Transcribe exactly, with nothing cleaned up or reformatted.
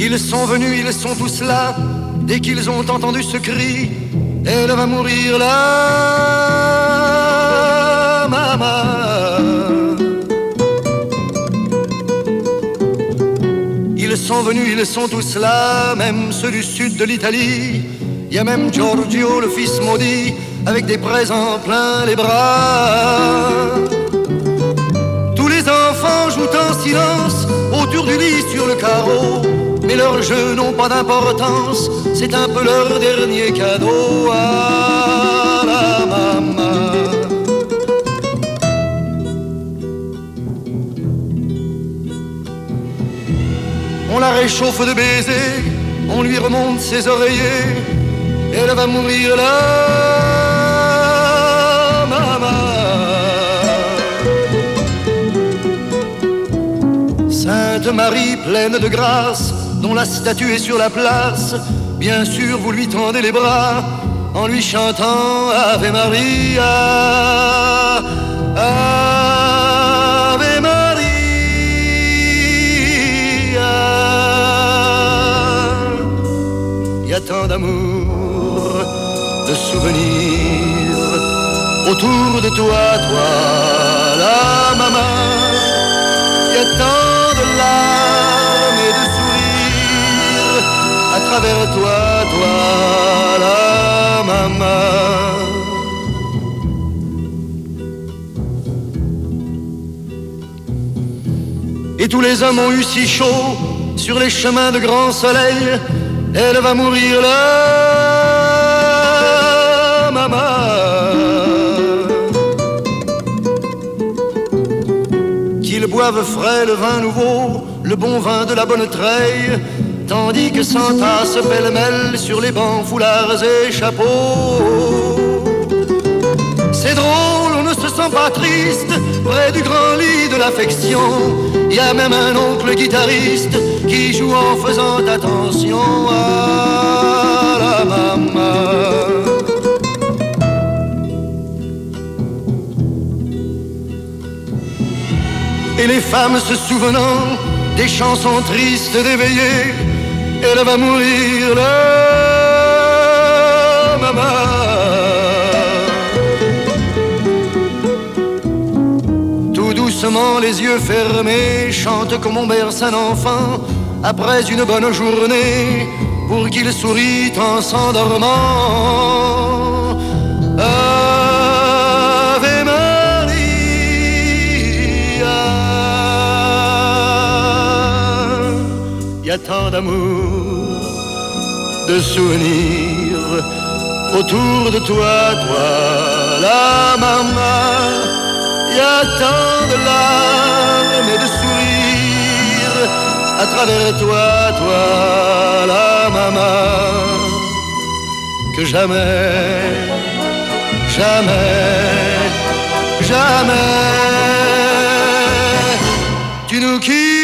Ils sont venus, ils sont tous là. Dès qu'ils ont entendu ce cri, elle va mourir là, maman. Ils sont venus, ils sont tous là, même ceux du sud de l'Italie. Il y a même Giorgio, le fils maudit, avec des présents plein les bras. Tous les enfants jouent en silence autour du lit sur le carreau, mais leurs jeux n'ont pas d'importance, c'est un peu leur dernier cadeau à la maman. On la réchauffe de baisers, on lui remonte ses oreillers, elle va mourir là, maman. Sainte Marie pleine de grâce, dont la statue est sur la place, bien sûr vous lui tendez les bras en lui chantant Ave Maria, Ave Maria. Il y a tant d'amour, de souvenirs autour de toi, toi, la maman. Il y a tant de larmes et de sourires à travers toi, toi, la maman. Et tous les hommes ont eu si chaud sur les chemins de grand soleil, elle va mourir là, maman. Qu'ils boivent frais le vin nouveau, le bon vin de la bonne treille, tandis que s'entassent pêle-mêle sur les bancs, foulards et chapeaux. C'est drôle, on ne se sent pas triste près du grand lit de l'affection. Il y a même un oncle guitariste qui joue en faisant attention à la maman. Et les femmes se souvenant des chansons tristes d'éveillés, elle va mourir là, maman. Tout doucement, les yeux fermés, chante comme on berce un enfant après une bonne journée, pour qu'il sourit en s'endormant. Ave Maria. Il y a tant d'amour, de souvenirs autour de toi, toi, la maman. Il y a tant de larmes et de sourires à travers toi, toi, la maman, que jamais, jamais, jamais tu nous quittes.